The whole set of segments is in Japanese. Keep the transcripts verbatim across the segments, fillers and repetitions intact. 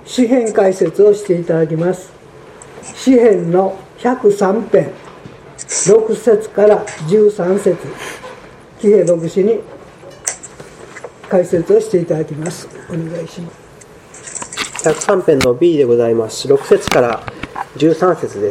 詩編解説をしていただきます。詩編のひゃくさん編ろく節からじゅうさん節、喜平牧師に解説をしていただきます。お願いします。 ひゃくさん編の B でございます。ろく節からじゅうさん節です。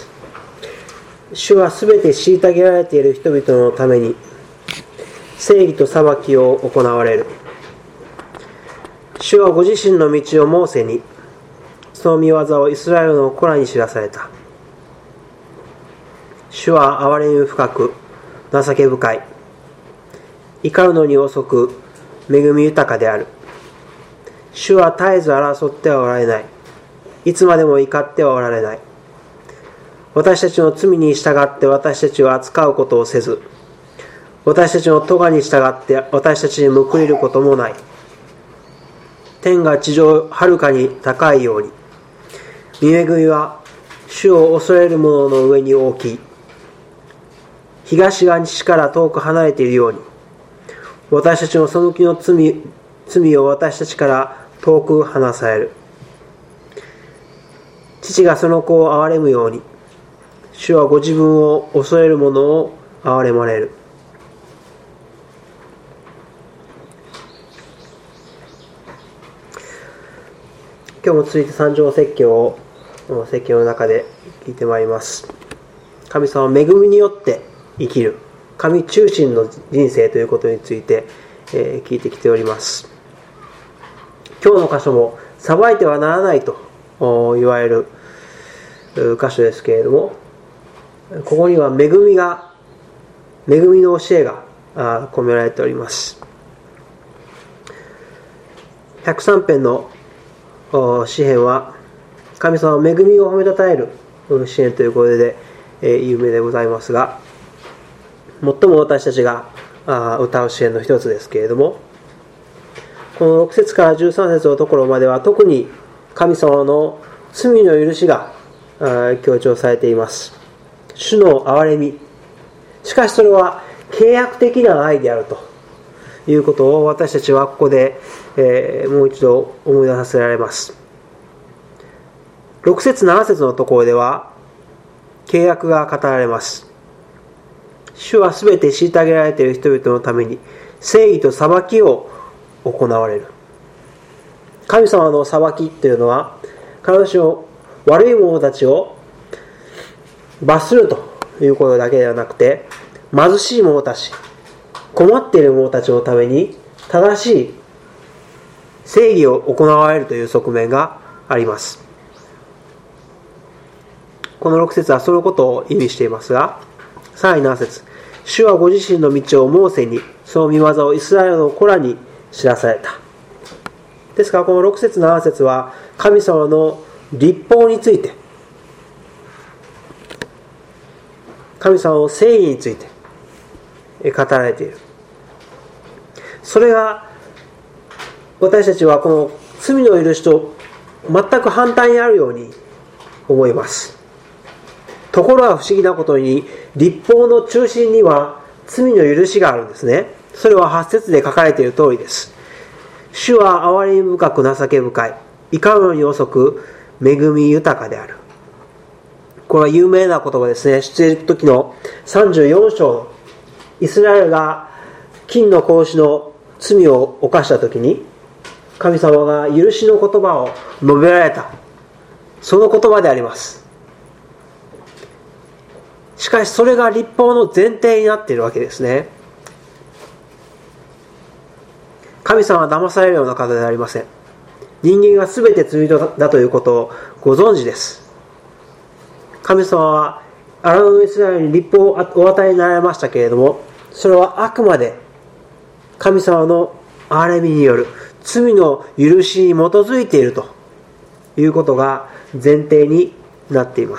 主はすべて虐げられている人々のために正義と裁きを行われる。主はご自身の道をモーセに、その見業をイスラエルの子らに知らされた。主は憐れみ深く、情け深い。怒るのに遅く、恵み豊かである。主は絶えず争ってはおられない。いつまでも怒ってはおられない。私たちの罪に従って私たちを扱うことをせず、私たちの咎に従って私たちに報いることもない。天が地上はるかに高いように、御恵みは主を恐れる者の上に大きい。東が西から遠く離れているように、私たちの背きの罪、罪を私たちから遠く離される。父がその子を憐れむように、主はご自分を恐れる者を憐れまれる。今日も続いて三条説教を説教の中で聞いてまいります。神様は恵みによって生きる神中心の人生ということについて、えー、聞いてきております。今日の箇所も裁いてはならないと言われる箇所ですけれども、ここには恵みが恵みの教えが込められております。ひゃくさん編の詩編は神様の恵みを褒めたたえる詩編ということで、えー、有名でございますが、最も私たちが歌う詩編の一つですけれども、このろく節からじゅうさん節のところまでは特に神様の罪の許しが強調されています。主の憐れみ、しかしそれは契約的な愛であるということを私たちはここで、えー、もう一度思い出させられます。ろく節なな節のところでは契約が語られます。主はすべて虐げられている人々のために正義と裁きを行われる。神様の裁きというのは彼女の悪い者たちを罰するということだけではなくて、貧しい者たち、困っている者たちのために正しい正義を行われるという側面があります。このろく節はそのことを意味していますが、さらになな節、主はご自身の道をモーセに、その見業をイスラエルの子らに知らされた。ですからこのろく節なな節は神様の律法について、神様の正義について語られている。それが私たちはこの罪の許しと全く反対にあるように思います。ところが不思議なことに、律法の中心には罪の許しがあるんですね。それははち節で書かれている通りです。主は憐れみ深く情け深い、怒るのに遅く恵み豊かである。これは有名な言葉ですね。出エジプト記のさんじゅうよん章のイスラエルが金の格子の罪を犯したときに神様が許しの言葉を述べられた、その言葉であります。しかしそれが律法の前提になっているわけですね。神様は騙されるような方ではありません。人間が全て罪人だということをご存知です。神様は荒野のイスラエルに律法をお与えになられましたけれども、それはあくまで神様の憐れみによる罪の許しに基づいているということが前提になっています。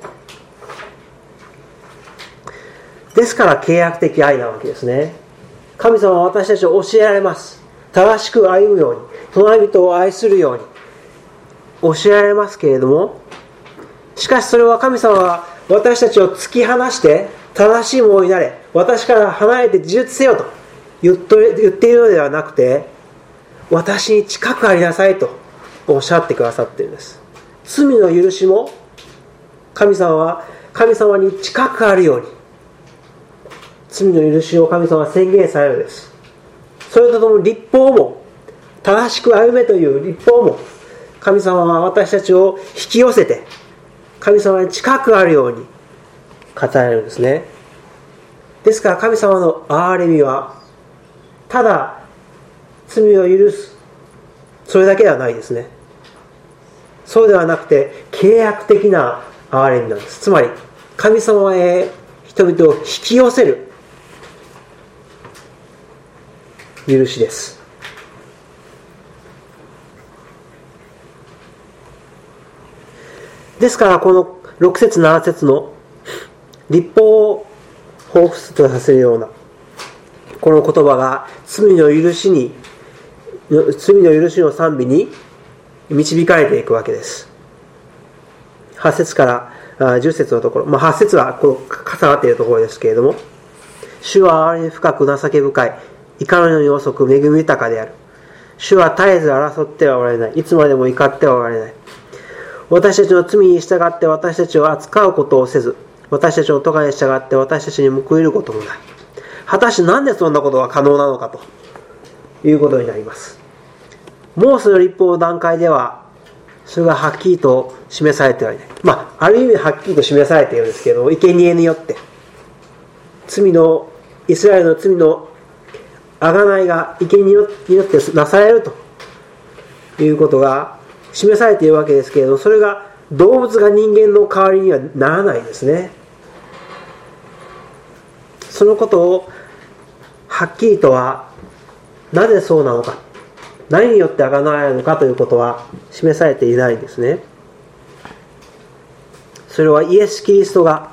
ですから契約的愛なわけですね。神様は私たちを教えられます。正しく歩むように、隣人を愛するように教えられますけれども、しかしそれは神様は私たちを突き放して正しいものになれ、私から離れて自立せよと言っているのではなくて、私に近くありなさいとおっしゃってくださっているんです。罪の許しも神様は神様に近くあるように、罪の許しを神様は宣言されるのです。それとともに立法も、正しく歩めという立法も神様は私たちを引き寄せて神様に近くあるように語られるんですね。ですから神様の憐れみはただ罪を許す、それだけではないですね。そうではなくて契約的な憐れみなんです。つまり神様へ人々を引き寄せる許しです。ですからこのろく節なな節の立法を彷彿とさせるようなこの言葉が罪の許しに罪の許しの賛美に導かれていくわけです。はち節からじゅっ節のところ、まあ、はち節はこう重なっているところですけれども、主は憐れみ深く情け深い、怒るのに遅く恵み豊かである。主は絶えず争ってはおられない、いつまでも怒ってはおられない。私たちの罪に従って私たちを扱うことをせず、私たちの咎に従って私たちに報いることもない。果たしてなんでそんなことが可能なのかということになります。モーセの律法の段階ではそれがはっきりと示されてはいない。まあある意味はっきりと示されているんですけれども、生贄によって罪のイスラエルの罪の贖いが生贄によってなされるということが示されているわけですけれども、それが動物が人間の代わりにはならないですね。そのことをはっきりとはなぜそうなのか、何によって贖われるのかということは示されていないんですね。それはイエス・キリストが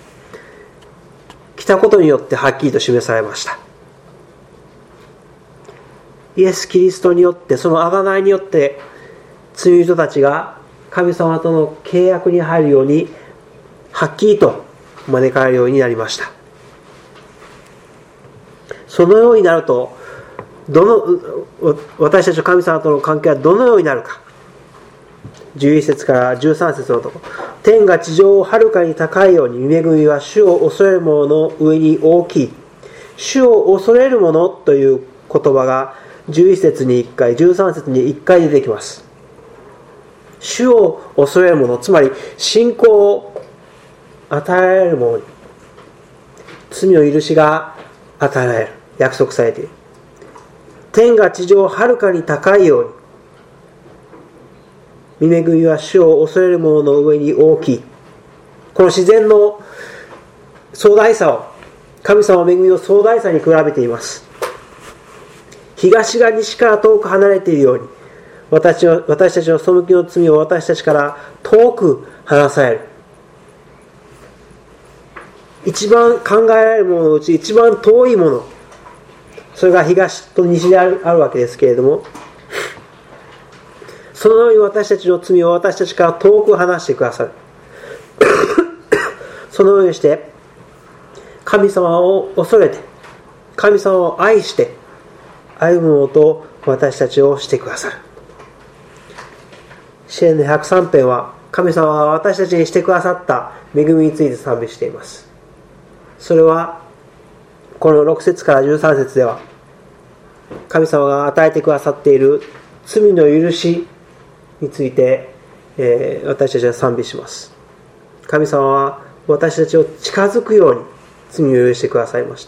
来たことによってはっきりと示されました。イエス・キリストによって、その贖いによって罪人たちが神様との契約に入るようにはっきりと招かれるようになりました。そのようになるとどの私たちと神様との関係はどのようになるか。じゅういち節からじゅうさん節のところ、天が地上をはるかに高いように恵みは主を恐れる者の上に大きい。主を恐れる者という言葉がじゅういち節にいっかい、じゅうさん節にいっかい出てきます。主を恐れる者、つまり信仰を与えられる者に罪の許しが与えられる、約束されている。天が地上をはるかに高いように御恵みは主を恐れる者の上に大きい。この自然の壮大さを、神様の恵みの壮大さに比べています。東が西から遠く離れているように、私は私たちの背きの罪を私たちから遠く離される。一番考えられるもののうち一番遠いもの、それが東と西である、あるわけですけれども、そのように私たちの罪を私たちから遠く離してくださる。そのようにして神様を恐れて、神様を愛して歩むものと私たちをしてくださる。詩編のひゃくさん編は神様は私たちにしてくださった恵みについて賛美しています。それはこのろく節からじゅうさん節では神様が与えてくださっている罪の許しについて、えー、私たちは賛美します。神様は私たちを近づくように罪を許してくださいました。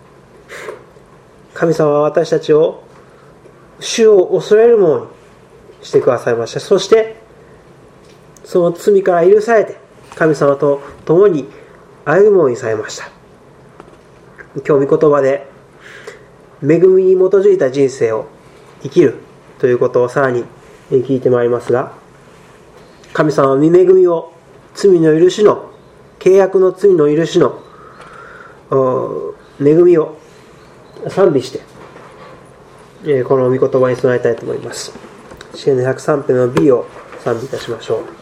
神様は私たちを主を恐れるものにしてくださいました。そしてその罪から許されて神様と共に歩むものにされました。今日御言葉で恵みに基づいた人生を生きるということをさらに聞いてまいりますが、神様は御恵みを罪の許しの、契約の罪の許しの恵みを賛美してこの御言葉に備えたいと思います。詩編のひゃくさん編の B を賛美いたしましょう。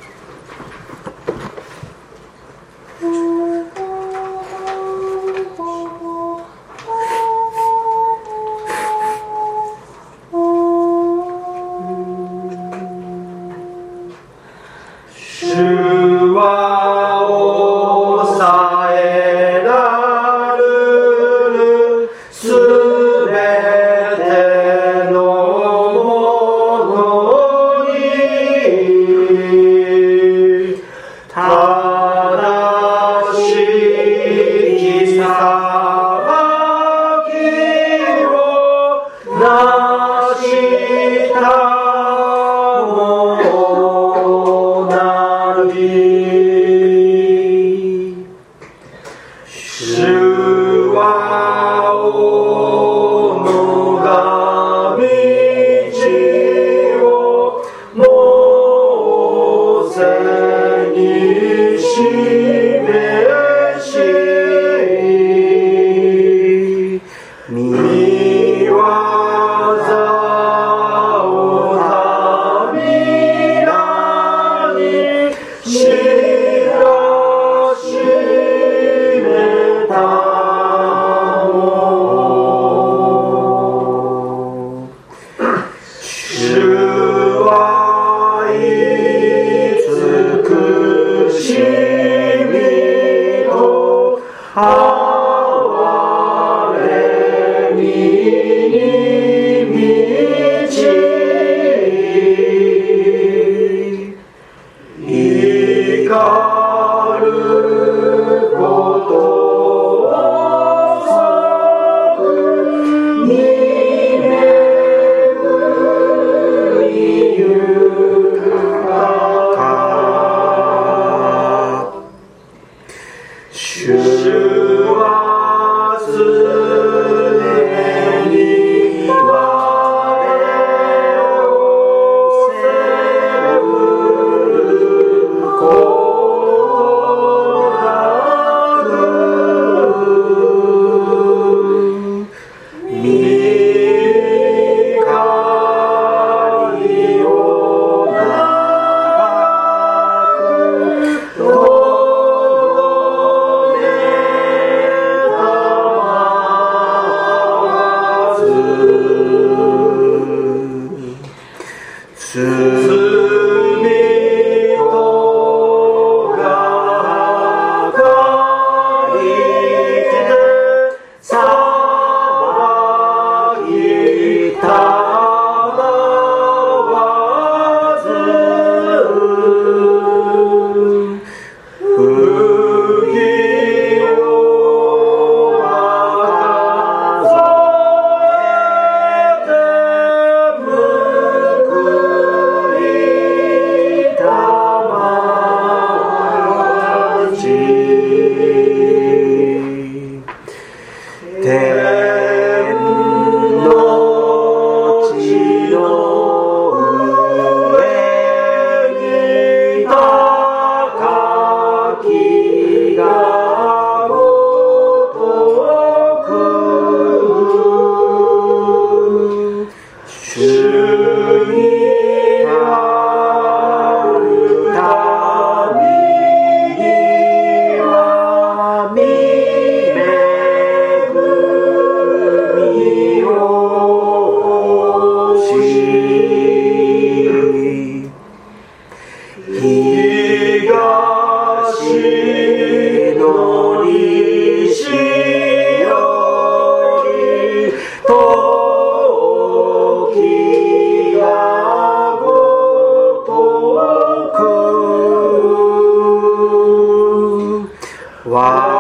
わ